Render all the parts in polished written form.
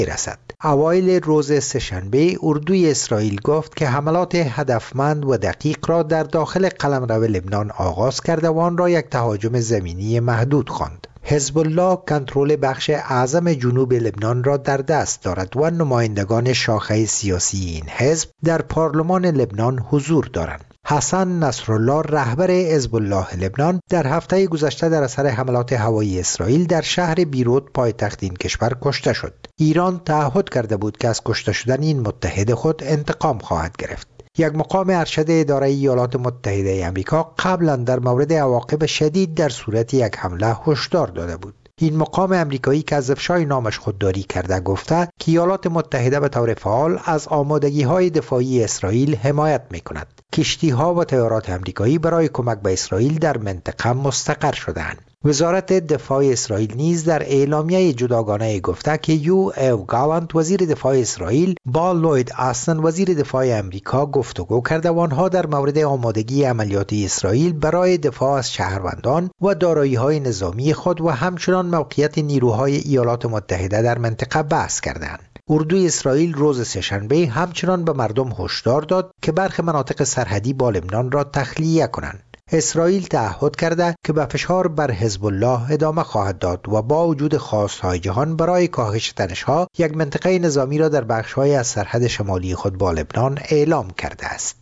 رسد. اوایل روز سه‌شنبه اردوی اسرائیل گفت که حملات هدفمند و دقیق را در داخل قلمرو لبنان آغاز کرده و آن را یک تهاجم زمینی محدود خواند. حزب الله کنترل بخش اعظم جنوب لبنان را در دست دارد و نمایندگان شاخه سیاسی این حزب در پارلمان لبنان حضور دارند. حسن نصرالله رهبر حزب الله لبنان در هفته گذشته در اثر حملات هوایی اسرائیل در شهر بیروت پایتخت این کشور کشته شد. ایران تعهد کرده بود که از کشته شدن این متحد خود انتقام خواهد گرفت. یک مقام ارشد اداره ایالات متحده آمریکا قبلا در مورد عواقب شدید در صورت یک حمله هشدار داده بود. این مقام امریکایی که از افشای نامش خودداری کرده گفته که ایالات متحده به طور فعال از آمادگی‌های دفاعی اسرائیل حمایت می‌کند. کشتی‌ها و طیارات امریکایی برای کمک به اسرائیل در منطقه مستقر شده‌اند. وزارت دفاع اسرائیل نیز در اعلامیه جداگانه گفته که یو او گالانت وزیر دفاع اسرائیل با لوید آستن وزیر دفاع امریکا گفتگو کرده و آنها در مورد آمادگی عملیاتی اسرائیل برای دفاع از شهروندان و دارایی‌های نظامی خود و همچنان موقعیت نیروهای ایالات متحده در منطقه بحث کردند. اردوی اسرائیل روز سه‌شنبه همچنان به مردم هشدار داد که برخی مناطق سرحدی با لبنان را تخلیه کنند. اسرائیل تعهد کرده که به فشار بر حزب الله ادامه خواهد داد و با وجود خواست‌های جهان برای کاهش تنش‌ها یک منطقه نظامی را در بخش‌های از سرحد شمالی خود با لبنان اعلام کرده است.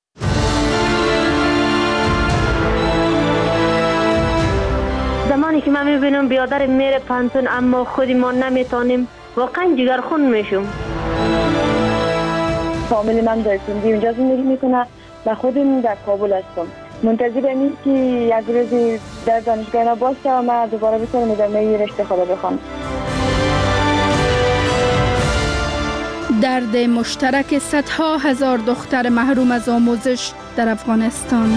زمانی که من می‌بینم بیادر میره پانتون اما خودی ما نمیتونیم، واقعا جگرخون میشم. فامیل من در سندی اونجا زندگی میکنه و خودم در کابل هستم. منتظرم این که یک روزی در دانشگاه اینا باشه و من دوباره بتونم ادامه رشته خود بخوام. درد مشترک صدها هزار دختر محروم از آموزش در افغانستان.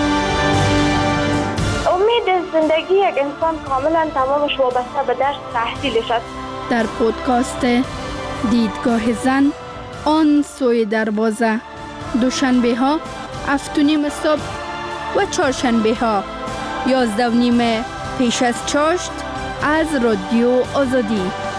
امید زندگی یک انسان کاملا تمامش وابسته به درس تحصیلش است. در پودکاست دیدگاه زن آن سوی دروازه، دوشنبه ها 7:30 صبح و چهارشنبه ها 11:30 پیش از چاشت از رادیو آزادی.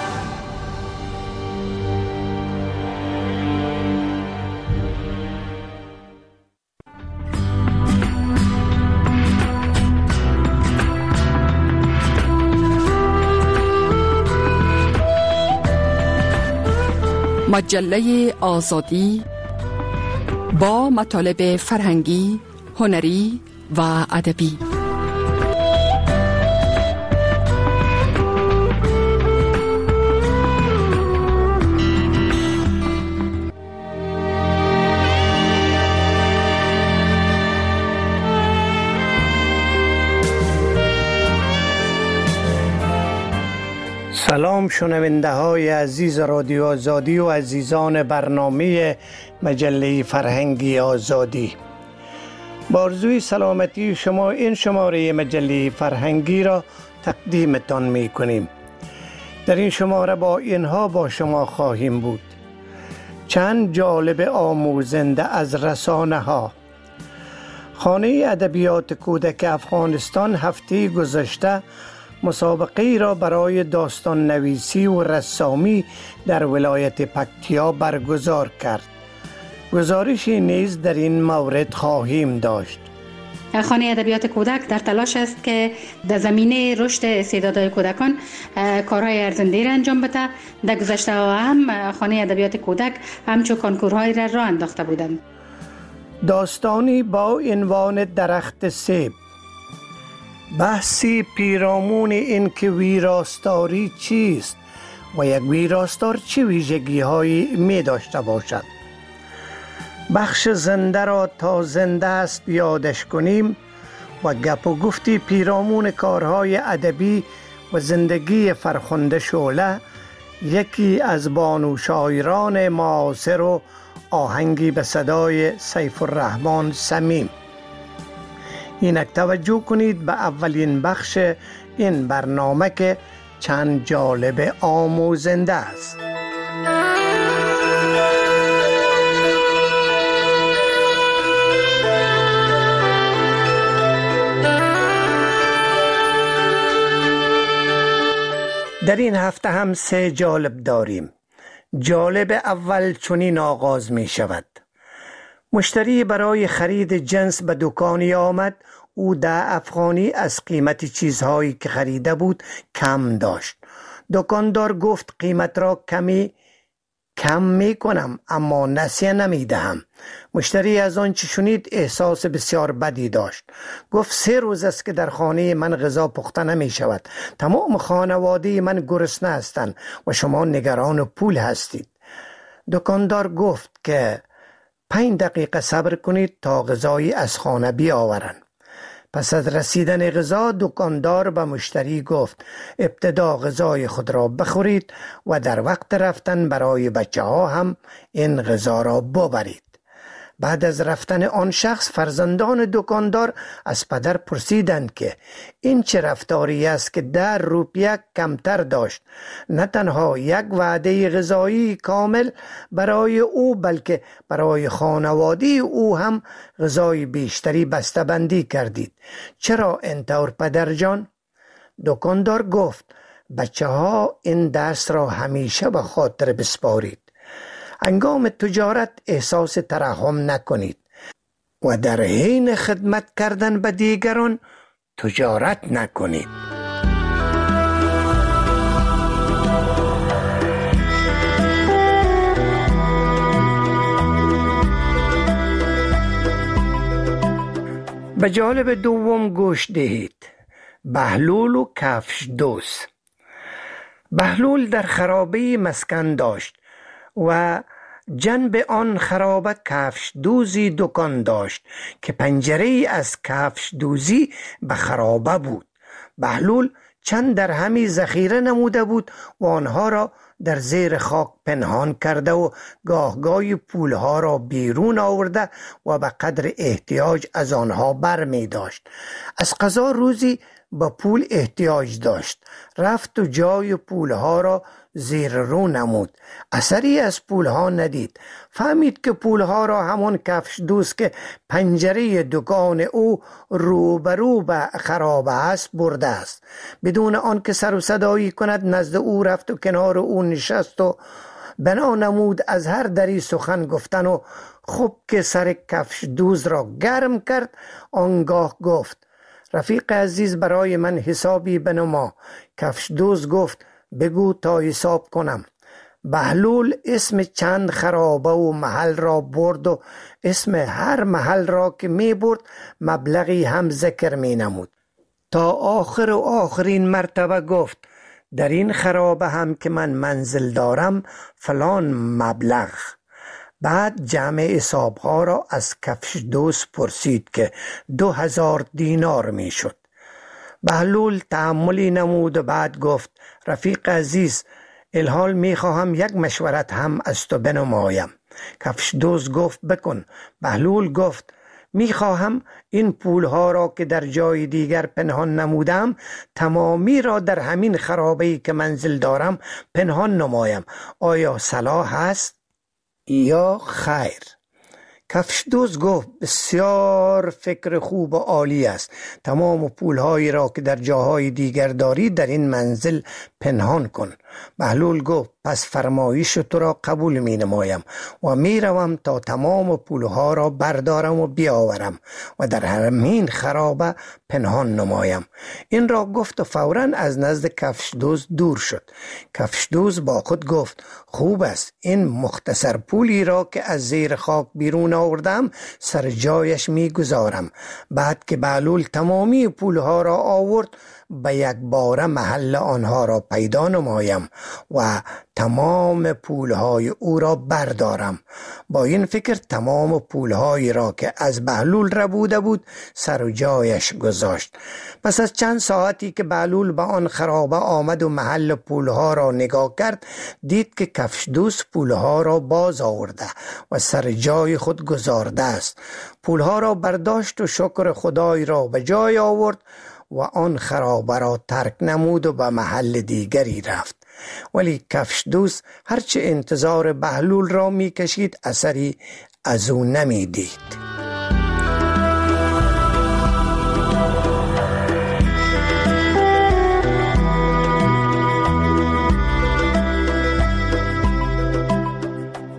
مجله آزادی با مطالب فرهنگی، هنری و ادبی. سلام شنونده های عزیز رادیو آزادی و عزیزان برنامه مجله فرهنگی آزادی. با آرزوی سلامتی شما این شماره مجله فرهنگی را تقدیمتان می کنیم. در این شماره با اینها با شما خواهیم بود: چند جالب آموزنده از رسانه ها. خانه ادبیات کودک افغانستان هفته گذشته مسابقه را برای داستان نویسی و رسامی در ولایت پکتیا برگزار کرد. گزارشی نیز در این مورد خواهیم داشت. خانه ادبیات کودک در تلاش است که در زمینه رشد استعدادهای کودکان کارهای ارزنده را انجام بده. در گذشته هم خانه ادبیات کودک همچون کنکورهای را راه انداخته بودند. داستانی با عنوان درخت سیب. بحثی پیرامون این که ویراستاری چیست و یک ویراستار چه ویژگی‌هایی می داشته باشد. بخش زنده را تا زنده است یادش کنیم و گپ و گفتی پیرامون کارهای ادبی و زندگی فرخنده شعله، یکی از بانو شاعران معاصر و آهنگی به صدای سیف الرحمن صمیم. اینک توجه کنید به اولین بخش این برنامه که چند جالب آموزنده است. در این هفته هم 3 جالب داریم. جالب اول چنین آغاز می شود. مشتری برای خرید جنس به دکانی آمد. او 10 افغانی از قیمت چیزهایی که خریده بود کم داشت. دکاندار گفت قیمت را کم می کنم اما نسیه نمی دهم. مشتری از آن چه شنید احساس بسیار بدی داشت. گفت 3 روز است که در خانه من غذا پخته نمی شود. تمام خانواده من گرسنه هستند و شما نگران پول هستید. دکاندار گفت که 5 دقیقه صبر کنید تا غذایی از خانه بیاورند. پس از رسیدن غذا دکاندار به مشتری گفت ابتدا غذای خود را بخورید و در وقت رفتن برای بچه ها هم این غذا را ببرید. بعد از رفتن آن شخص فرزندان دکاندار از پدر پرسیدند که این چه رفتاری است که 10 روپیه کمتر داشت. نه تنها یک وعده غذایی کامل برای او بلکه برای خانواده او هم غذای بیشتری بسته‌بندی کردید. چرا اینطور پدر جان؟ دکاندار گفت بچه ها این درس را همیشه به خاطر بسپارید. هنگام تجارت احساس ترحم نکنید و در حین خدمت کردن به دیگران تجارت نکنید. به جالب دوم گوش دهید. بهلول و کفش دوز. بهلول در خرابه مسکن داشت و جنب آن خرابه کفش دوزی دکان داشت که پنجره از کفش دوزی به خرابه بود. بهلول چند درهمی ذخیره نموده بود و آنها را در زیر خاک پنهان کرده و گاهگاهی پولها را بیرون آورده و به قدر احتیاج از آنها بر می داشت. از قضا روزی با پول احتیاج داشت. رفت و جای پولها را زیر رو نمود. اثری از پولها ندید. فهمید که پولها را همون کفش دوز که پنجره دکان او روبرو به خرابه است برده است. بدون آن که سر و صدایی کند نزد او رفت و کنار او نشست و بنا نمود از هر دری سخن گفتن و خوب که سر کفش دوز را گرم کرد آنگاه گفت رفیق عزیز برای من حسابی بنما. کفش دوز گفت بگو تا حساب کنم. بهلول اسم چند خرابه و محل را برد و اسم هر محل را که می برد مبلغی هم ذکر می نمود تا آخر و آخرین مرتبه گفت در این خرابه هم که من منزل دارم فلان مبلغ. بعد جمع حسابها را از کفش دوز پرسید که 2000 دینار می شد. بهلول تأملی نمود و بعد گفت رفیق عزیز الحال می خواهم یک مشورت هم از تو بنمایم. کفش دوز گفت بکن. بهلول گفت می خواهم این پولها را که در جای دیگر پنهان نمودم تمامی را در همین خرابه‌ای که منزل دارم پنهان نمایم. آیا صلاح است یا خیر؟ کفش دوز گفت بسیار فکر خوب و عالی است. تمام پولهایی را که در جاهای دیگر داری در این منزل پنهان کن. بهلول گفت پس فرمایش تو را قبول می نمایم و می روم تا تمام پولها را بردارم و بیاورم و در همین خرابه پنهان نمایم. این را گفت و فوراً از نزد کفش دوز دور شد. کفش دوز با خود گفت خوب است این مختصر پولی را که از زیر خاک بیرون آوردم سر جایش می گذارم. بعد که بهلول تمامی پولها را آورد به یک باره محل آنها را پیدا نمایم و تمام پولهای او را بردارم. با این فکر تمام پولهایی را که از بهلول ربوده بود سر و جایش گذاشت. پس از چند ساعتی که بهلول به آن خرابه آمد و محل پولها را نگاه کرد دید که کفش دوز پولها را باز آورده و سر جای خود گذارده است. پولها را برداشت و شکر خدای را به جای آورد و آن خرابه را ترک نمود و به محل دیگری رفت. ولی کفش دوز هرچه انتظار بهلول را می کشید اثری از او نمی دید.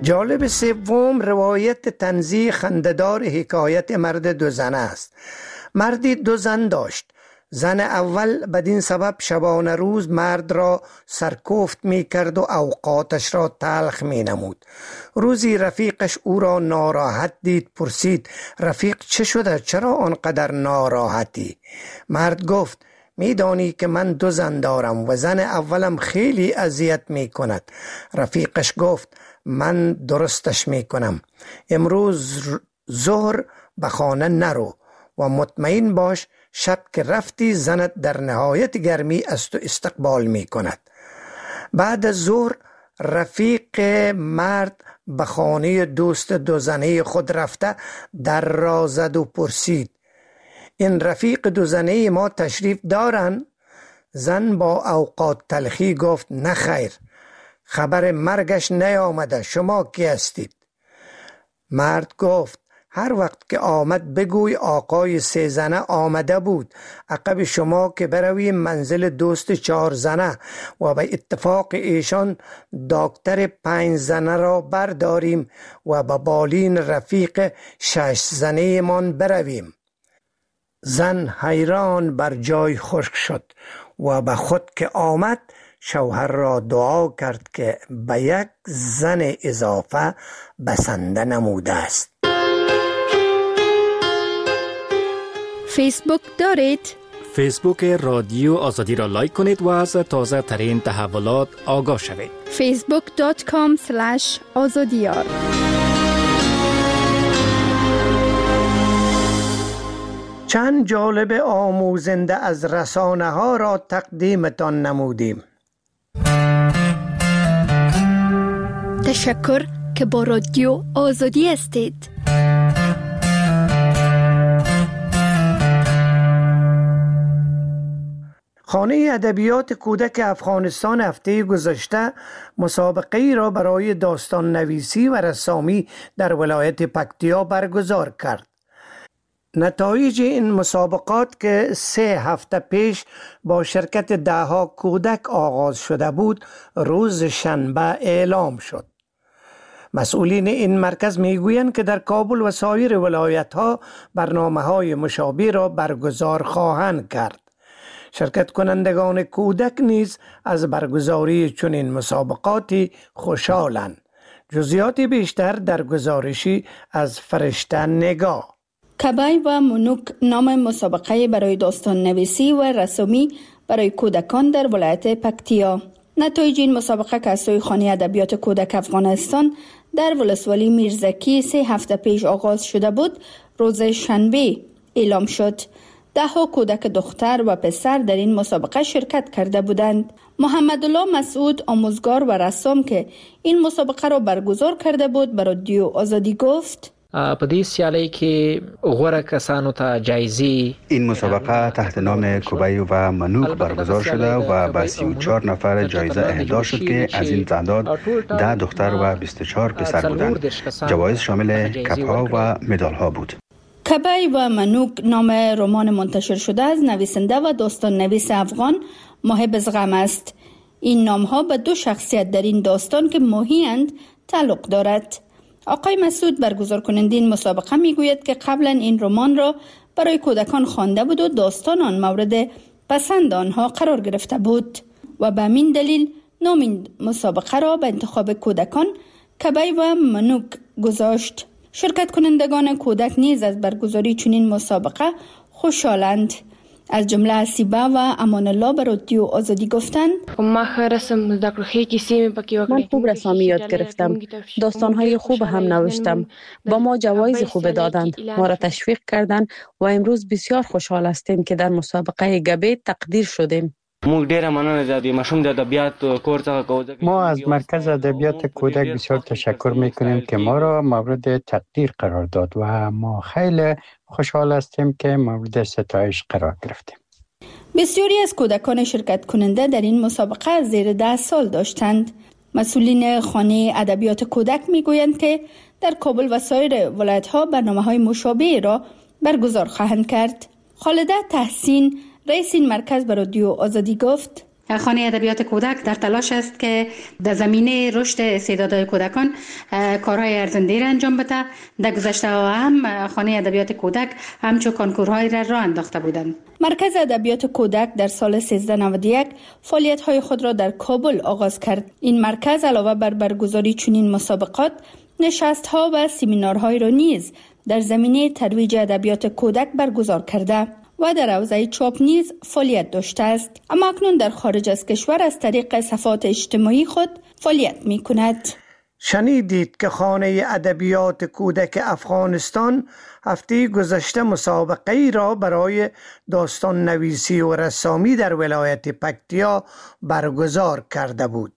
جالب سوم روایت طنزی خنده‌دار حکایت مرد دو زنه است. مردی دو زن داشت. زن اول بدین سبب شبانه روز مرد را سرکوفت می کرد و اوقاتش را تلخ می نمود. روزی رفیقش او را ناراحت دید، پرسید رفیق چه شده؟ چرا آنقدر ناراحتی؟ مرد گفت می دانی که من دو زن دارم و زن اولم خیلی اذیت می کند. رفیقش گفت من درستش می کنم. امروز ظهر به خانه نرو و مطمئن باش شب که رفتی زنت در نهایت گرمی از تو استقبال می کند. بعد از ظهر رفیق مرد به خانه دوست دو زنه خود رفته در را زد و پرسید این رفیق دو زنه ما تشریف دارن؟ زن با اوقات تلخی گفت نه خیر، خبر مرگش نیامده، شما کی هستید؟ مرد گفت هر وقت که آمد بگوی آقای سه زنه آمده بود، عقب شما که برویم منزل دوست چهار زنه و به اتفاق ایشان دکتر 5 زنه را برداریم و به بالین رفیق 6 زنه من برویم. زن حیران بر جای خشک شد و به خود که آمد شوهر را دعا کرد که به یک زن اضافه بسنده نموده است. فیسبوک دارید؟ فیسبوک رادیو آزادی را لایک کنید و از تازه ترین تحولات آگاه شوید. facebook.com/azadiyar. چند جالب آموزنده از رسانه ها را تقدیمتان نمودیم. تشکر که با رادیو آزادی هستید. خانه ادبیات کودک افغانستان هفته گذشته مسابقه‌ای را برای داستان نویسی و رسامی در ولایت پکتیا برگزار کرد. نتایج این مسابقات که 3 هفته پیش با شرکت 10 کودک آغاز شده بود، روز شنبه اعلام شد. مسئولین این مرکز میگویند که در کابل و سایر ولایت‌ها برنامه‌های مشابه را برگزار خواهند کرد. شرکت کنندگان کودک نیز از برگزاری چنین مسابقاتی خوشحالند. جزئیات بیشتر در گزارشی از فرشته نگاه. کبای و منوک نام مسابقه برای داستان نویسی و رسامی برای کودکان در ولایت پکتیا. نتایج این مسابقه که از سوی خانه ادبیات کودک افغانستان در ولسوالی میرزکی 3 هفته پیش آغاز شده بود، روز شنبه اعلام شد. 10 کودک دختر و پسر در این مسابقه شرکت کرده بودند. محمد الله مسعود، آموزگار و رسام که این مسابقه را برگزار کرده بود، به رادیو آزادی گفت په دې سیالۍ کې غوره کسانو ته جایزې. این مسابقه تحت نام کوبای و منوک برگزار شده و به 34 نفر جایزه اهدا شد که از این تعداد 10 دختر و 24 پسر بودند. جوایز شامل کپ‌ها و مدال‌ها بود. کبای و منوک نام رمان منتشر شده از نویسنده و داستان نویس افغان محب زغم است. این نام‌ها به 2 شخصیت در این داستان که ماهی‌اند تعلق دارد. آقای مسعود، برگزار کننده این مسابقه، میگوید که قبلا این رمان را برای کودکان خوانده بود و داستان آن مورد پسند آنها قرار گرفته بود و به همین دلیل نام این مسابقه را به انتخاب کودکان کبای و منوک گذاشت. شرکت کنندگان کودک نیز از برگزاری چنین مسابقه خوشحالند. از جمله اسیبه و امان الله به رادیو آزادی گفتند من خوب رسامی یاد گرفتم، داستانهای خوب هم نوشتم، با ما جوایز خوب دادند، ما را تشویق کردند و امروز بسیار خوشحال هستیم که در مسابقه گبه تقدیر شدیم. ما از مرکز ادبیات کودک بسیار تشکر میکنیم که ما را مورد تقدیر قرار داد و ما خیلی خوشحال هستیم که مورد ستایش قرار گرفتیم. بسیاری از کودکان شرکت کننده در این مسابقه از زیر 10 سال داشتند. مسئولین خانه ادبیات کودک میگویند که در کابل و سایر ولایت‌ها برنامه‌های مشابه را برگزار خواهند کرد. خالده تحسین، رئیس این مرکز، به رادیو آزادی گفت خانه ادبیات کودک در تلاش است که در زمینه رشد استعدادهای کودکان کارهای ارزنده را انجام بده. در گذشته هم خانه ادبیات کودک همچون کنکورهای را راه انداخته بودند. مرکز ادبیات کودک در سال 1391 فعالیت‌های خود را در کابل آغاز کرد. این مرکز علاوه بر برگزاری چنین مسابقات، نشست‌ها و سمینارهای را نیز در زمینه ترویج ادبیات کودک برگزار کرده و در حوزه چاپ نیز فعالیت داشته است، اما اکنون در خارج از کشور از طریق صفحات اجتماعی خود فعالیت می کند. شنیدید که خانه ادبیات کودک افغانستان هفته گذشته مسابقه‌ای را برای داستان نویسی و رسامی در ولایت پکتیا برگزار کرده بود.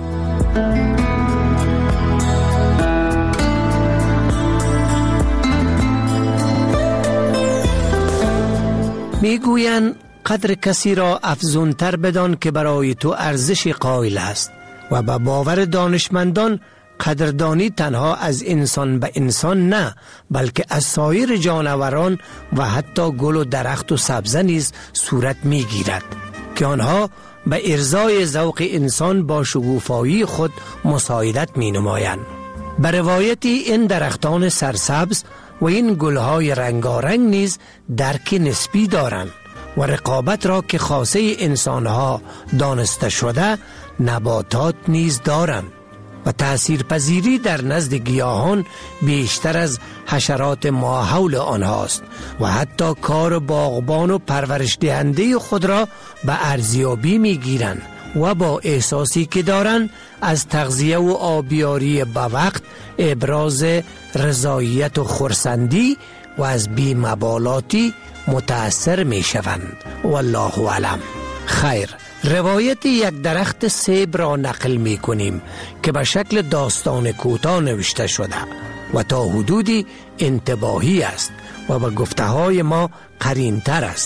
میگویند قدر کسی را افزونتر بدان که برای تو ارزش قائل است و به باور دانشمندان قدردانی تنها از انسان به انسان نه، بلکه از سایر جانوران و حتی گل و درخت و سبزه نیز صورت میگیرد که آنها به ارضای ذوق انسان با شگوفایی خود مساعدت می نمایند. به روایتی این درختان سرسبز و این گلهای رنگارنگ نیز درک نسبی دارند و رقابت را که خاصه انسانها دانسته شده نباتات نیز دارند و تأثیرپذیری در نزد گیاهان بیشتر از حشرات ماحول آنهاست و حتی کار باغبان و پرورش دهنده خود را به ارزیابی می گیرند و با احساسی که دارند از تغذیه و آبیاری به وقت ابراز رضایت و خرسندی و از بی‌مبالاتی متأثر می شوند. والله اعلم. خیر، روایت یک درخت سیب را نقل می کنیم که به شکل داستان کوتاه نوشته شده و تا حدودی انتباهی است و به گفته های ما قرین تر است.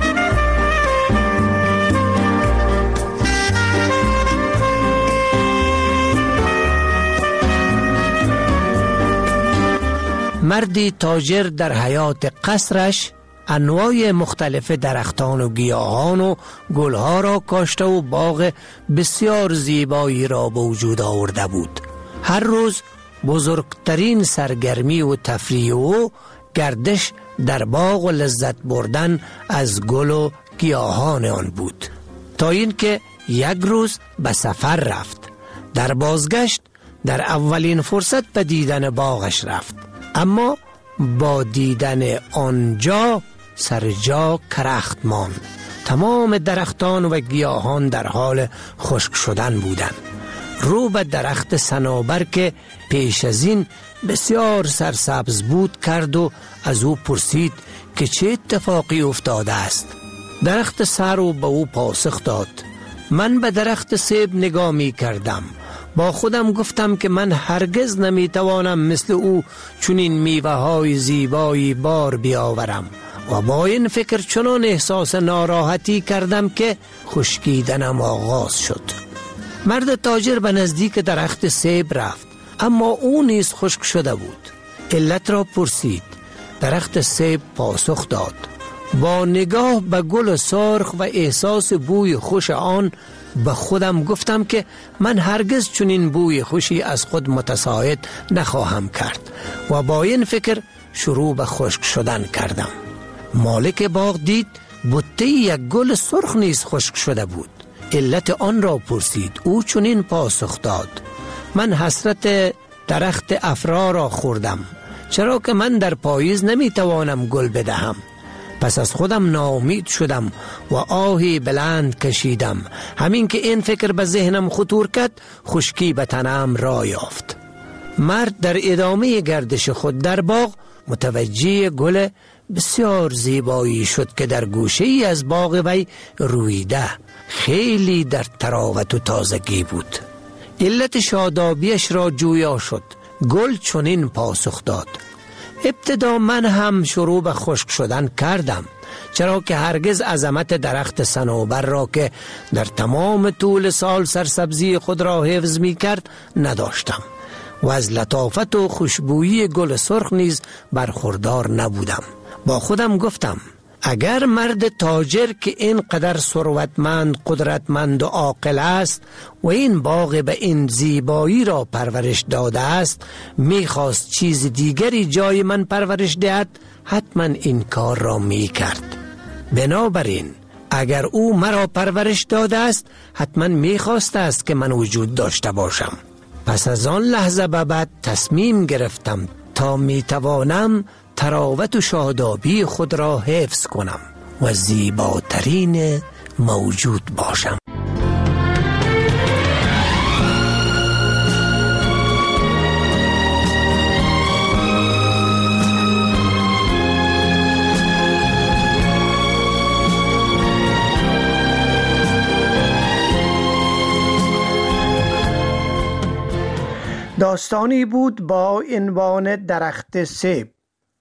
مردی تاجر در حیات قصرش انواع مختلف درختان و گیاهان و گلها را کاشته و باغ بسیار زیبایی را به وجود آورده بود. هر روز بزرگترین سرگرمی و تفریح و گردش در باغ و لذت بردن از گل و گیاهان آن بود، تا اینکه یک روز به سفر رفت. در بازگشت در اولین فرصت به دیدن باغش رفت، اما با دیدن آنجا سر جا کرخت ماند. تمام درختان و گیاهان در حال خشک شدن بودند. رو به درخت صنوبر که پیش از این بسیار سرسبز بود کرد و از او پرسید که چه اتفاقی افتاده است. درخت سرو به او پاسخ داد: من به درخت سیب نگاه می کردم، با خودم گفتم که من هرگز نمی توانم مثل او چنین میوه های زیبایی بار بیاورم و با این فکر چنان احساس ناراحتی کردم که خشکیدنم آغاز شد. مرد تاجر به نزدیک درخت سیب رفت، اما او نیز خشک شده بود. علت را پرسید. درخت سیب پاسخ داد: با نگاه به گل سرخ و احساس بوی خوش آن به خودم گفتم که من هرگز چنین بوی خوشی از خود متساعد نخواهم کرد و با این فکر شروع به خشک شدن کردم. مالک باغ دید بوته یک گل سرخ نیز خشک شده بود. علت آن را پرسید. او چنین پاسخ داد: من حسرت درخت افرا را خوردم، چرا که من در پاییز نمیتوانم گل بدهم. پس از خودم ناامید شدم و آهی بلند کشیدم. همین که این فکر به ذهنم خطور کرد، خشکی به تنم را یافت. مرد در ادامه گردش خود در باغ متوجه گل بسیار زیبایی شد که در گوشه ای از باغ وی رویده، خیلی در تراوت و تازگی بود. علت شادابیش را جویا شد. گل چنین پاسخ داد: ابتدا من هم شروع به خشک شدن کردم، چرا که هرگز عظمت درخت صنوبر را که در تمام طول سال سرسبزی خود را حفظ می کرد نداشتم و از لطافت و خوشبویی گل سرخ نیز برخوردار نبودم. با خودم گفتم اگر مرد تاجر که اینقدر ثروتمند، قدرتمند و عاقل است و این باغ به این زیبایی را پرورش داده است میخواست چیز دیگری جای من پرورش دهد، حتما این کار را میکرد. بنابراین اگر او مرا پرورش داده است حتما میخواسته است که من وجود داشته باشم. پس از آن لحظه به بعد تصمیم گرفتم تا میتوانم تراوت و شادابی خود را حفظ کنم و زیباترین موجود باشم. داستانی بود با عنوان درخت سیب.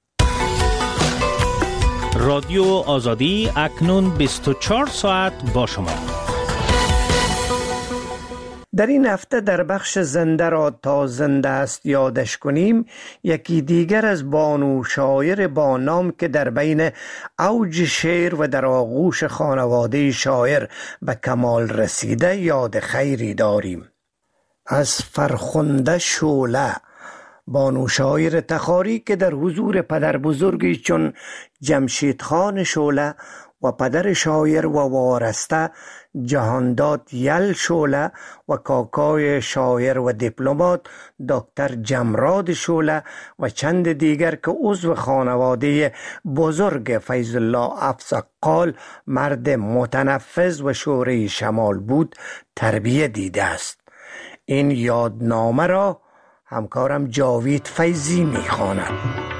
رادیو آزادی اکنون 24 ساعت با شما. در این هفته در بخش زنده را تا زنده است یادش کنیم، یکی دیگر از بانو شاعر با نام که در بین اوج شعر و در آغوش خانواده شاعر به کمال رسیده یاد خیری داریم. از فرخنده شعله، بانو شاعر تخاری که در حضور پدر بزرگی چون جمشید خان شعله و پدر شاعر و وارسته جهانداد یل شعله و کاکای شاعر و دیپلمات دکتر جمراد شعله و چند دیگر که عضو خانواده بزرگ فیض الله افزقال مرد متنفذ و شوره شمال بود تربیت دیده است. این یادنامه را همکارم جاوید فیضی می‌خواند.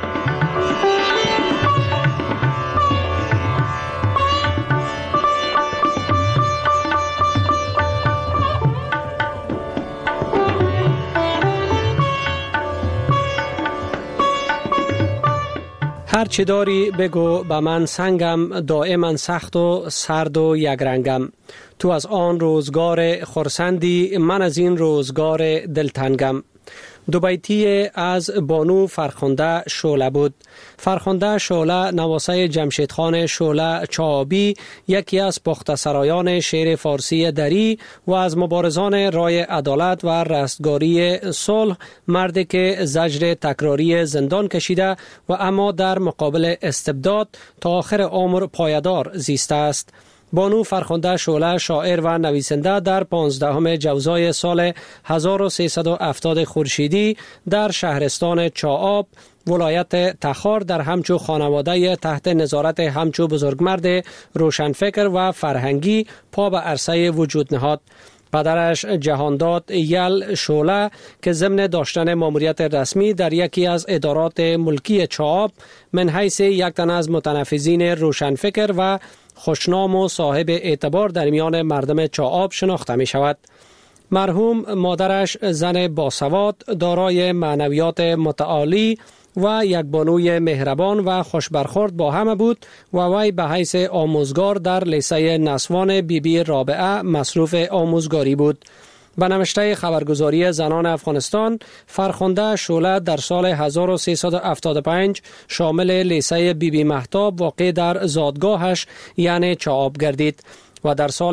هر چی داری بگو به من سنگم، دائما سخت و سرد و یک رنگم. تو از آن روزگار خرسندی، من از این روزگار دلتنگم. دو بیتی از بانو فرخنده شعله بود. فرخنده شعله نواسه جمشید خان شعله چابی، یکی از پخته سرایان شعر فارسی دری و از مبارزان رای عدالت و رستگاری صلح، مردی که زجر تکراری زندان کشیده و اما در مقابل استبداد تا آخر عمر پایدار زیسته است. بانو فرخنده شعله شاعر و نویسنده در 15 جوزای سال 1370 خورشیدی در شهرستان چاآب ولایت تخار در همچو خانواده تحت نظارت همچو بزرگمرد روشنفکر و فرهنگی پا به عرصه وجود نهاد. پدرش جهانداد یل شعله که ضمن داشتن ماموریت رسمی در یکی از ادارات ملکی چاآب من حیث یک تن از متنفذین روشنفکر و خوشنام و صاحب اعتبار در میان مردم چاآب شناخته می شود. مرحوم مادرش زن باسواد دارای معنویات متعالی و یک بانوی مهربان و خوشبرخورد با همه بود و وی به حیث آموزگار در لیسه نسوان بی رابعه مصروف آموزگاری بود. به نوشته خبرگزاری زنان افغانستان، فرخنده شعله در سال 1375 شامل لیسه بی مهتاب واقع در زادگاهش یعنی چاآب گردید و در سال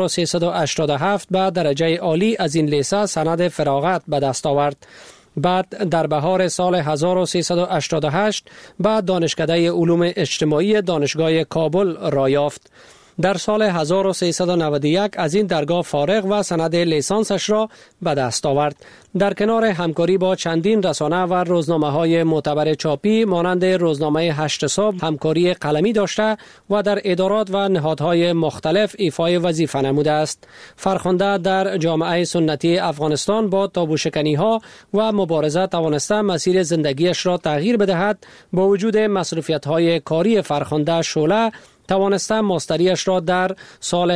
1387 به درجه عالی از این لیسه سند فراغت به دست آورد. بعد در بهار سال 1388 به دانشکده علوم اجتماعی دانشگاه کابل را یافت. در سال 1391 از این درگاه فارغ و سند لیسانسش را به دست آورد. در کنار همکاری با چندین رسانه و روزنامه‌های معتبر چاپی مانند روزنامه هشت صبح همکاری قلمی داشته و در ادارات و نهادهای مختلف ایفای وظیفه نموده است. فرخنده در جامعه سنتی افغانستان با تابوشکنی‌ها و مبارزه توانسته مسیر زندگیش را تغییر بدهد. با وجود مصروفیت‌های کاری فرخنده شعله توانسته ماستریش را در سال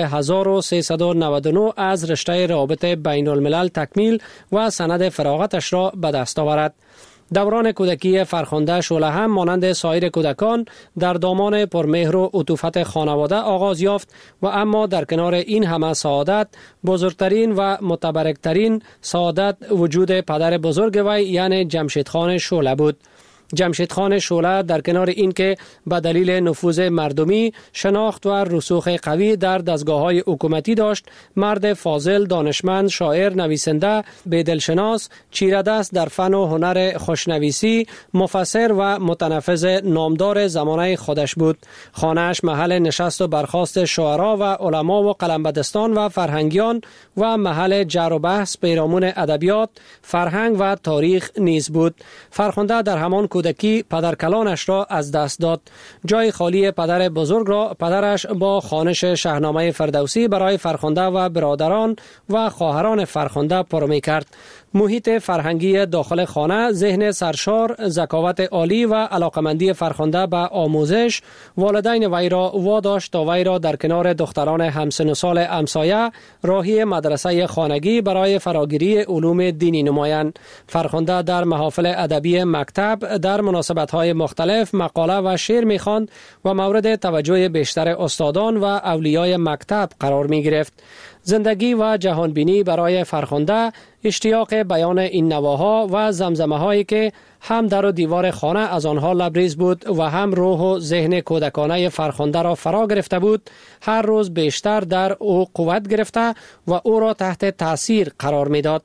1399 از رشته روابط بین الملل تکمیل و سند فراغتش را به دست آورد. دوران کودکی فرخنده شعله هم مانند سایر کودکان در دامان پرمهر و عطوفت خانواده آغاز یافت و اما در کنار این همه سعادت بزرگترین و متبرکترین سعادت وجود پدر بزرگ وی یعنی جمشید خان شعله بود. جمشید خان شعله در کنار اینکه به دلیل نفوذ مردمی شناخت و رسوخ قوی در دستگاه‌های حکومتی داشت، مرد فاضل، دانشمند، شاعر، نویسنده، بدلشناس، چیره‌دست در فن و هنر خوشنویسی، مفسر و متنفذ نامدار زمانه خودش بود. خانه‌اش محل نشست و برخاست شاعران و علما و قلمبدستان و فرهنگیان و محل جر و بحث پیرامون ادبیات، فرهنگ و تاریخ نیز بود. فرخنده در همان کودکی پدرکلانش را از دست داد. جای خالی پدر بزرگ را پدرش با خوانش شاهنامه فردوسی برای فرخنده و برادران و خواهران فرخنده پر می‌کرد. محیط فرهنگی داخل خانه، ذهن سرشار، ذکاوت عالی و علاقمندی فرخنده به آموزش والدین وی را واداشت تا وی را در کنار دختران همسن و سال همسایه راهی مدرسه خانگی برای فراگیری علوم دینی نمایند. فرخنده در محافل ادبی مکتب در مناسبت‌های مختلف مقاله و شعر می‌خواند و مورد توجه بیشتر استادان و اولیای مکتب قرار می‌گرفت. زندگی و جهانبینی برای فرخنده اشتیاق بیان این نواها و زمزمه هایی که هم در و دیوار خانه از آنها لبریز بود و هم روح و ذهن کودکانه فرخنده را فرا گرفته بود، هر روز بیشتر در او قوت گرفته و او را تحت تأثیر قرار میداد.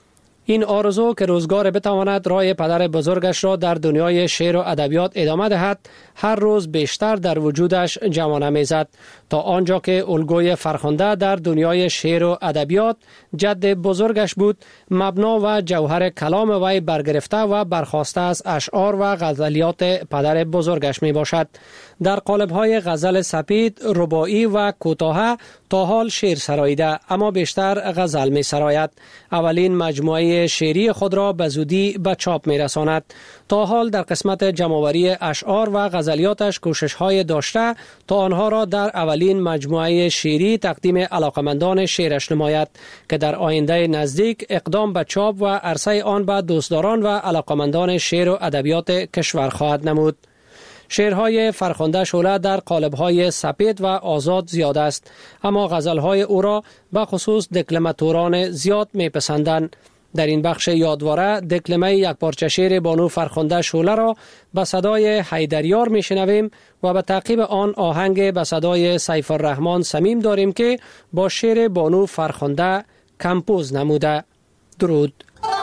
این آرزو که روزگار بتواند راه پدر بزرگش را در دنیای شعر و ادبیات ادامه دهد، هر روز بیشتر در وجودش جوانه میزد تا آنجا که الگوی فرخنده در دنیای شعر و ادبیات جد بزرگش بود، مبنا و جوهر کلام وی برگرفته و برخاسته از اشعار و غزلیات پدر بزرگش می باشد. در قالب‌های غزل سپید، رباعی و کوتاه تا حال شعر سراییده، اما بیشتر غزل می سراید. اولین مجموعه شعری خود را به زودی به چاپ می رساند. تا حال در قسمت جمع‌آوری اشعار و غزلیاتش کوشش‌های داشته تا آنها را در اولین مجموعه شعری تقدیم علاقمندان شعرش نماید که در آینده نزدیک اقدام به چاپ و عرضه آن به دوستداران و علاقمندان شعر و ادبیات کشور خواهد نمود. شعرهای فرخنده شعله در قالب‌های سپید و آزاد زیاد است، اما غزل‌های او را به خصوص دکلماتوران زیاد می‌پسندند. در این بخش یادواره دکلمه یک پارچه شعر بانو فرخنده شعله را به صدای حیدریار میشنویم و به تعقیب آن آهنگ به صدای سیف الرحمن صمیم داریم که با شعر بانو فرخنده کمپوز نموده. درود.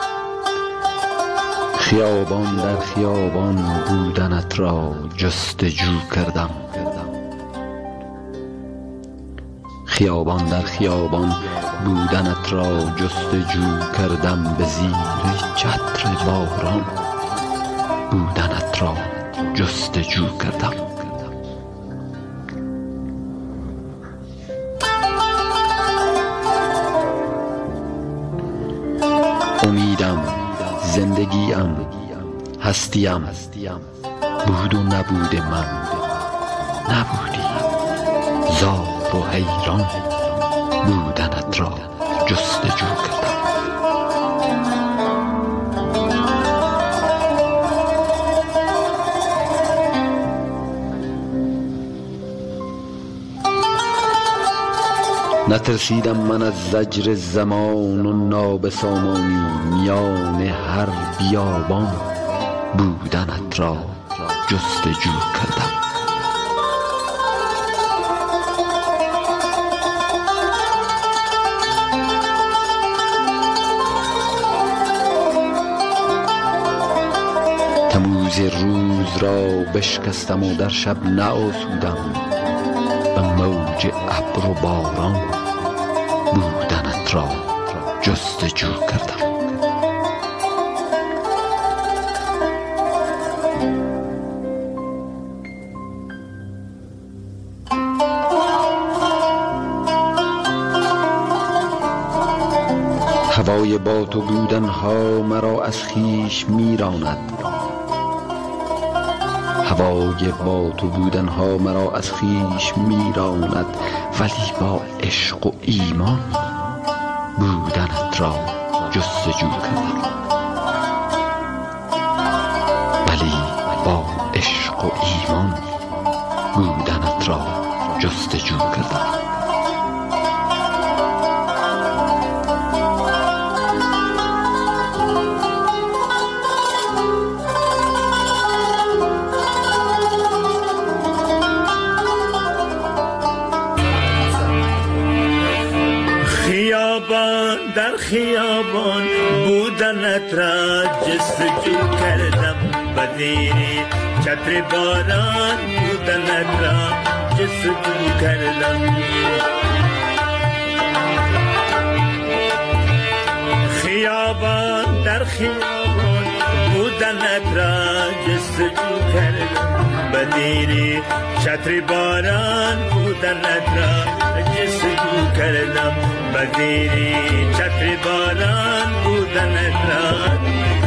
خیابان در خیابان بودنت را جستجو کردم، خیابان در خیابان بودنت را جستجو کردم، به زیر چتر باران بودنت را جستجو کردم. امیدم، زندگیم، هستیم بود و نبود من، نبودی زار و حیران بودنت را جستجو کردم. نترسیدم من از زجر زمان و نابسامانی، میان هر بیابان بودنت را جستجو کردم. تموز روز را بشکستم و در شب نآسودم، به موج ابر و باران بودنت را جستجو کردم. هوای با تو بودنها مرا از خویش میراند، هوای با تو بودنها مرا از خویش میراند، ولی با عشق و ایمان بودنت را جستجو کردم، ولی با عشق و ایمان بودنت را جستجو کردم. بدنت را جستجو کردم بدیر چتر باران بودنت را جستجو کردم خیابان در خیابان بودنت را جستجو کردم بدیر چتر باران بودنت را جستجو کردم بدیر چتر باران بودنت را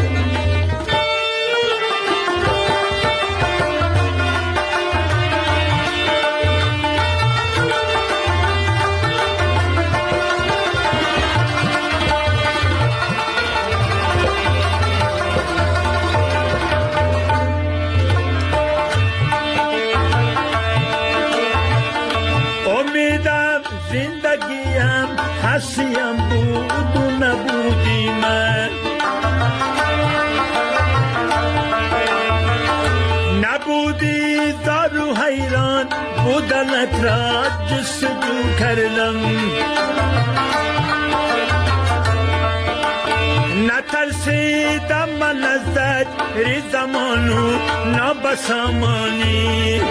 هستیم بود و نبودی من نبودی زار و حیران بودنت را جستجو کردم نترسیدم من از زجر زمان و نابسامانی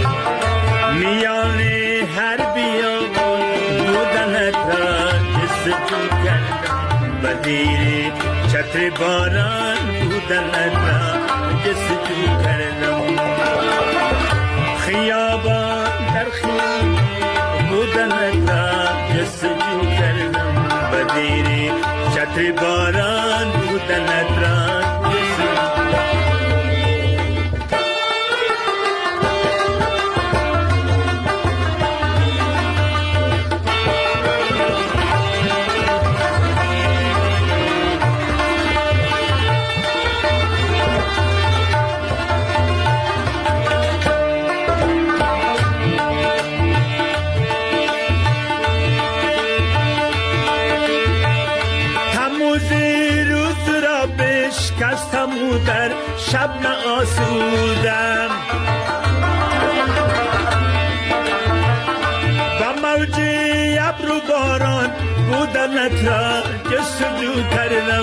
میان هر بیابان بودنت را جستجو کردم بدیر چتر باران بودنت را جستجو کردم خیابان در خیابان بودنت را جستجو کردم بدیر چتر باران بودنت را شکستم و در شب نآسودم با موج ابر و باران بودنت را جستجو کردم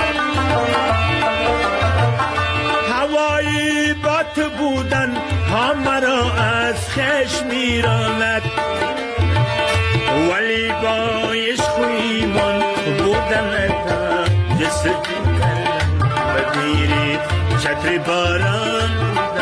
هوایی با تو بودن ها مرا از خشم میراند ولی با عشق و ایمان بودنت را جستجو بدیر چتر باران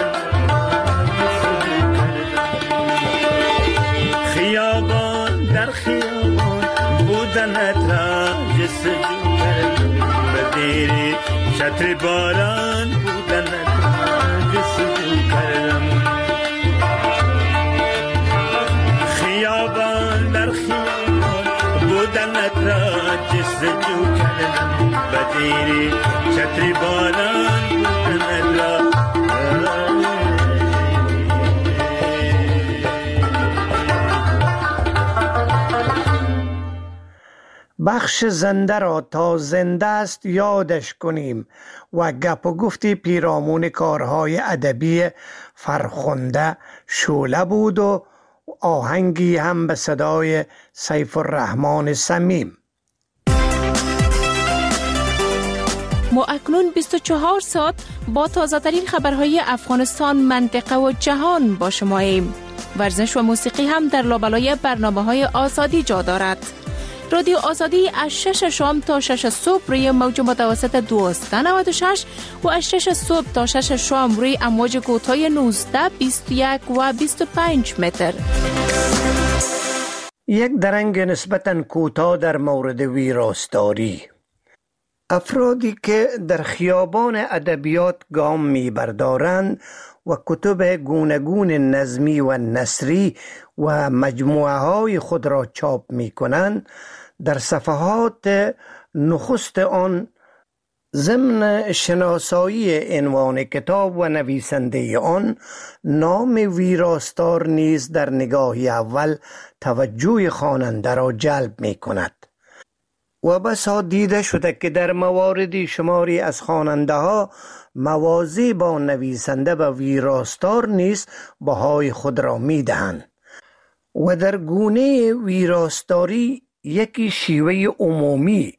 خیابان در خیابان بودنت را جستجو کردم بدیر چتر باران بودنت را جستجو کردم خیابان در خیابان بودنت را جستجو کردم بدیر چتر باران بودنت را بخش زنده را تا زنده است یادش کنیم و گپ و گفتی پیرامون کارهای ادبی فرخنده شعله بود و آهنگی هم به صدای سیف الرحمن صمیم. ما اکنون 24 ساعت با تازه ترین خبرهای افغانستان، منطقه و جهان با شماییم. ورزش و موسیقی هم در لابلای برنامه‌های آزادی جا دارد. رادیو آزادی از 6 شام تا 6 صبح روی موج متوسط 1296 و از 6 صبح تا 6 شام روی امواج کوتاه 19، 21 و 25 متر. یک درنگ نسبتاً کوتاه در مورد ویراستاری. افرادی که در خیابان ادبیات گام می‌بردارند و کتب گوناگون نظمی و نثری و مجموعه های خود را چاپ می‌کنند، در صفحات نخست آن ضمن شناسایی عنوان کتاب و نویسنده آن نام ویراستار نیز در نگاه اول توجه خواننده را جلب می‌کند. و بسا دیده شده که در مواردی شماری از خواننده ها موازی با نویسنده و ویراستار نیز بهای خود را می دهند و در گونه ویراستاری یکی شیوه عمومی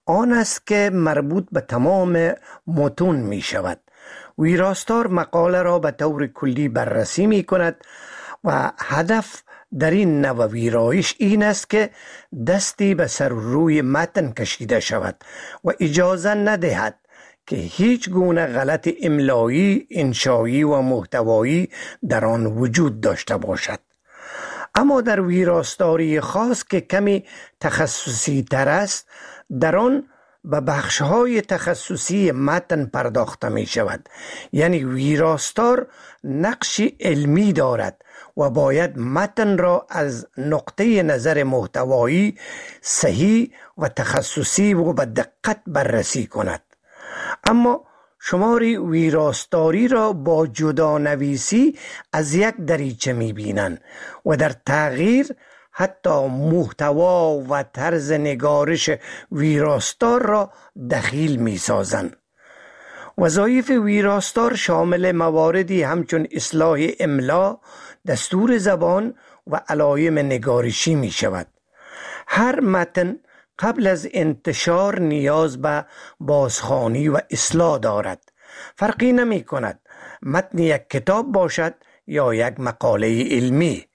آن است که مربوط به تمام متون می شود. ویراستار مقاله را به طور کلی بررسی می کند و هدف در این نوع ویرایش این است که دستی به سر روی متن کشیده شود و اجازه ندهد که هیچ گونه غلط املایی، انشایی و محتوایی در آن وجود داشته باشد. اما در ویراستاری خاص که کمی تخصصی تر است، در آن به بخش‌های تخصصی متن پرداخته می شود. یعنی ویراستار نقشی علمی دارد و باید متن را از نقطه نظر محتوایی صحیح و تخصصی و به دقت بررسی کند. اما شماری ویراستاری را با جدا نویسی از یک دریچه می بینند و در تغییر حتی محتوا و طرز نگارش ویراستار را دخیل می سازند. وظایف ویراستار شامل مواردی همچون اصلاح املا، دستور زبان و علائم نگارشی می شود. هر متن قبل از انتشار نیاز به بازخوانی و اصلاح دارد. فرقی نمی کند متن یک کتاب باشد یا یک مقاله علمی.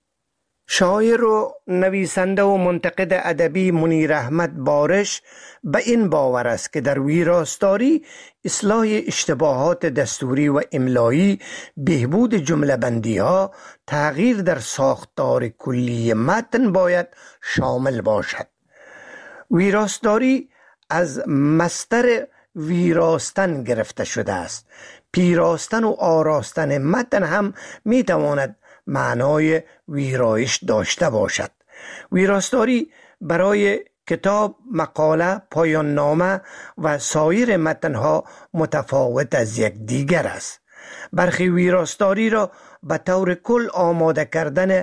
شاعر و نویسنده و منتقد ادبی منیر احمد بارش به این باور است که در ویراستاری اصلاح اشتباهات دستوری و املایی، بهبود جمله بندی ها، تغییر در ساختار کلی متن باید شامل باشد. ویراستاری از مصدر ویراستن گرفته شده است. پیراستن و آراستن متن هم می تواند معنای ویرایش داشته باشد. ویراستاری برای کتاب، مقاله، پایان نامه و سایر متنها متفاوت از یک دیگر است. برخی ویراستاری را به طور کل آماده کردن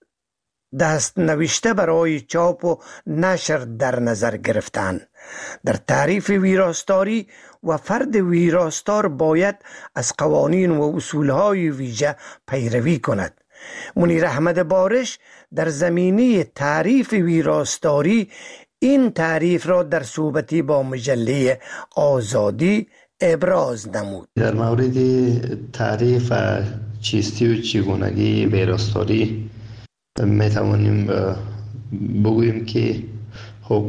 دست نوشته برای چاپ و نشر در نظر گرفتند. در تعریف ویراستاری و فرد ویراستار باید از قوانین و اصولهای ویژه پیروی کند. منیر احمد بارش در زمینه تعریف ویراستاری این تعریف را در صحبتی با مجله آزادی ابراز نمود. در مورد تعریف چیستی و چگونگی ویراستاری می توانیم بگوییم که خب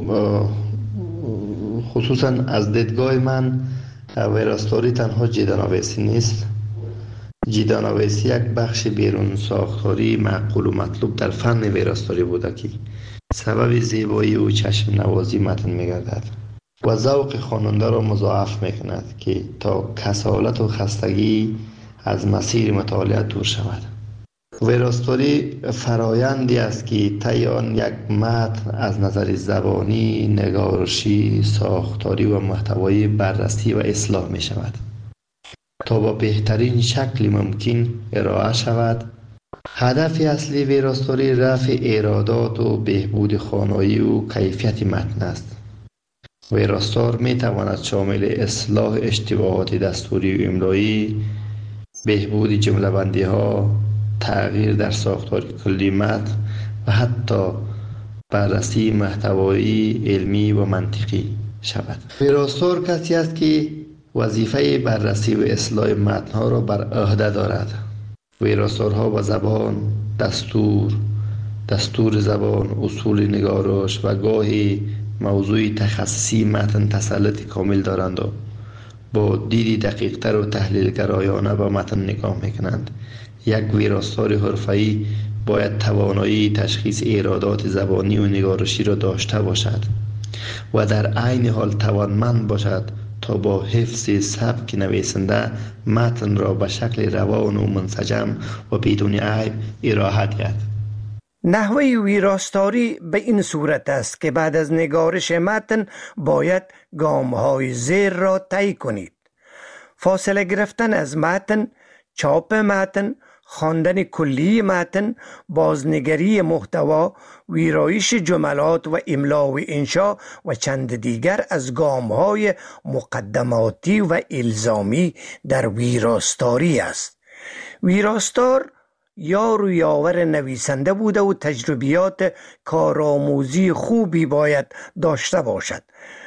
خصوصا از دیدگاه من ویراستاری تنها جیدانویسی نیست. جیدانویسی یک بخش بیرون ساختاری معقول و مطلوب در فن ویراستاری بوده که سبب زیبایی و چشم نوازی متن می گردد و ذوق خواننده را مضاعف می کند که تا کسالت و خستگی از مسیر مطالعه دور شود. ویراستاری فرایندی است که طی آن یک متن از نظر زبانی، نگارشی، ساختاری و محتوایی بررسی و اصلاح می شود تا با بهترین شکل ممکن ارائه شود. هدف اصلی ویراستاری رفع ایرادات و بهبود خوانایی و کیفیت متن است. ویراستار می تواند شامل اصلاح اشتباهات دستوری و املایی، بهبود جمله بندی ها، تغییر در ساختار کلی متن و حتی بررسی محتوایی علمی و منطقی شود. ویراستار کسی است که وظیفه بررسی و اصلاح متن‌ها را بر عهده دارد. ویراستارها با زبان، دستور زبان، اصول نگارش و گاهی موضوع تخصصی متن تسلط کامل دارند و با دیدی دقیق‌تر و تحلیل‌گرایانه به متن نگاه می‌کنند. یک ویراستار حرفه‌ای باید توانایی تشخیص ایرادات زبانی و نگارشی را داشته باشد و در عین حال توانمند باشد تا با حفظ سبک نویسنده متن را به شکل روان و منسجم و بدون عیب ارائه دهد. نحوه ویراستاری به این صورت است که بعد از نگارش متن باید گام‌های زیر را طی کنید: فاصله گرفتن از متن، چاپ متن، خواندن کلی متن، بازنگری محتوا، ویرایش جملات و املا و انشا و چند دیگر از گام‌های مقدماتی و الزامی در ویراستاری است. ویراستار یار و یاور نویسنده بوده و تجربیات کارآموزی خوبی باید داشته باشد.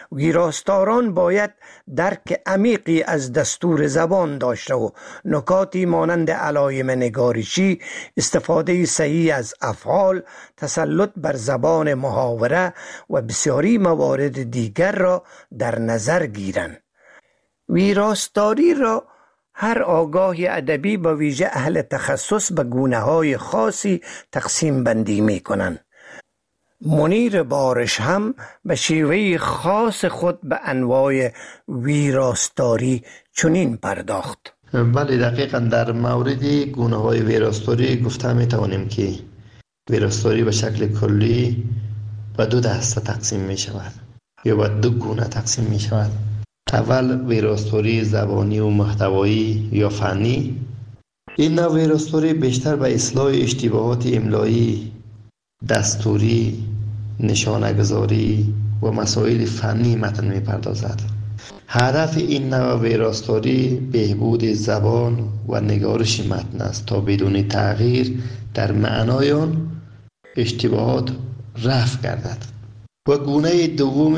ویراستاران باید درک عمیقی از دستور زبان داشته و نکاتی مانند علائم نگارشی، استفاده صحیح از افعال، تسلط بر زبان محاوره و بسیاری موارد دیگر را در نظر گیرند. ویراستاری را هر آگاه ادبی با ویژه اهل تخصص به گونه‌های خاصی تقسیم بندی می کنند. منیر بارش هم به شیوه خاص خود به انواع ویراستاری چنین پرداخت. بله، دقیقا در مورد گونه‌های ویراستاری گفته می توانیم که ویراستاری به شکل کلی به دو دسته تقسیم می شود یا به دو گونه تقسیم می شود. اول ویراستاری زبانی و محتوایی یا فنی. این نوع ویراستاری بیشتر به اصلاح اشتباهات املایی، دستوری، نشانه‌گذاری و مسائل فنی متن می‌پردازد. هدف این نوع ویراستاری بهبود زبان و نگارش متن است تا بدون تغییر در معنای آن اشتباهات رفع گردد. و گونه دوم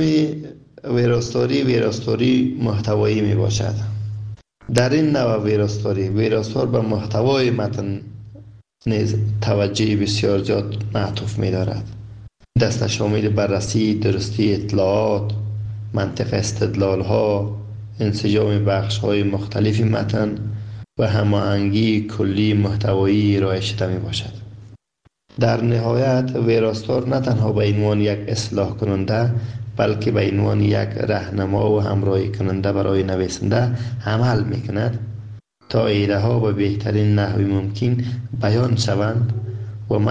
ویراستاری محتوایی می باشد. در این نوع ویراستار به محتوای متن نیز توجه بسیار زیاد معطوف می دارد. دسته شامل بررسی درستی اطلاعات، منطق استدلال ها، انسجام بخش های مختلف متن و هماهنگی کلی محتوایی ارائه شده می باشد. در نهایت ویراستار نه تنها به عنوان یک اصلاح کننده بلکه به عنوان یک راهنما و همراهی کننده برای نویسنده عمل می کند تا ایده ها به بهترین نحو ممکن بیان شوند و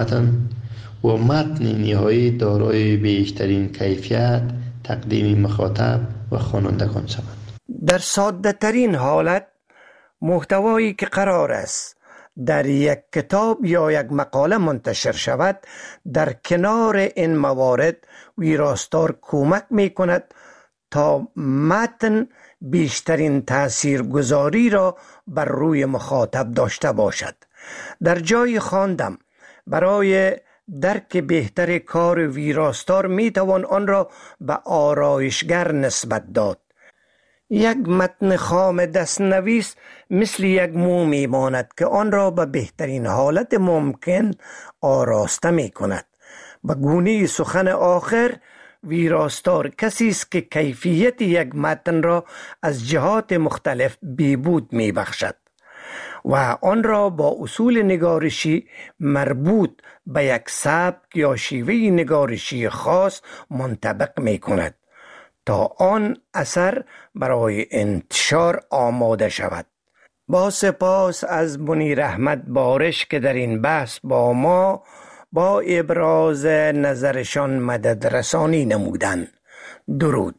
متن نهایی دارای بیشترین کیفیت تقدیم مخاطب و خوانندگان شوند. در ساده ترین حالت محتوایی که قرار است در یک کتاب یا یک مقاله منتشر شود، در کنار این موارد ویراستار کمک می کند تا متن بیشترین تاثیرگذاری را بر روی مخاطب داشته باشد. در جای خواندم برای درک بهتر کار ویراستار می توان آن را به آرایشگر نسبت داد. یک متن خام دستنویس مثل یک مو می ماند که آن را به بهترین حالت ممکن آراسته می کند. به گونه سخن آخر، ویراستار کسی است که کیفیت یک متن را از جهات مختلف بهبود می بخشد و آن را با اصول نگارشی مربوط به یک سبک یا شیوه نگارشی خاص منطبق می کند تا آن اثر برای انتشار آماده شود. با سپاس از منیر احمد بارش که در این بحث با ما با ابراز نظرشان مدد رسانی نمودند. درود.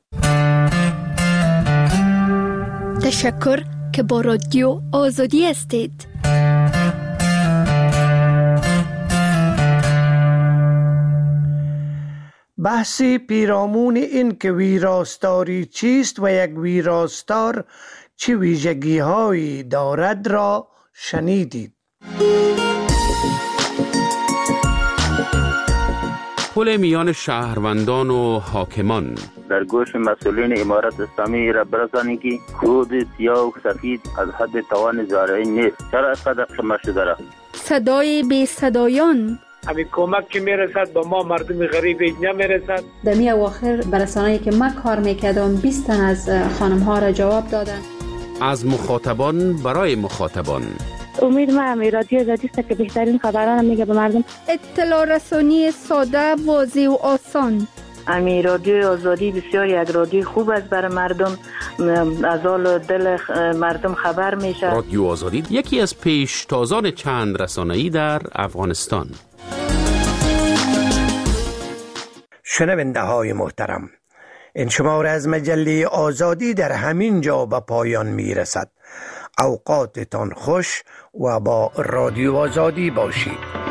تشکر که با رادیو آزادی هستید. بحثی پیرامون این که ویراستاری چیست و یک ویراستار چه ویژگی‌هایی دارد را شنیدید. پل میان شهروندان و حاکمان. در گوش مسئولین امارت اسلامی را برسانی که خود سیاه و سفید از حد توان زارعین نیست. چرا از قدر شما شده؟ صدای بی صدایان. همین کمک که میرسد با ما مردم غریب اینجا میرسد. در می اواخر برسانه‌ای که من کار میکردم 20 تن از خانم ها را جواب دادن. از مخاطبان برای مخاطبان. امید من رادیو آزادی است که بهترین خبران میگه به مردم. اطلاع رسانی ساده، واضح و آسان. امی رادیو آزادی بسیار یک رادیو خوب است برای مردم، از حال دل مردم خبر میشه. رادیو آزادی یکی از پیشتازان چند رسانه‌ای در افغانستان. شنونده های محترم، این شماره از مجله آزادی در همین جا به پایان می رسد. اوقاتتان خوش و با رادیو آزادی باشید.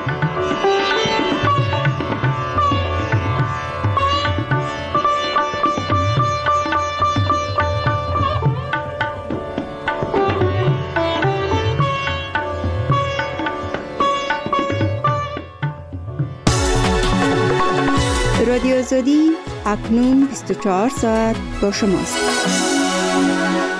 رادیو آزادی اکنون 24 ساعت با شماست.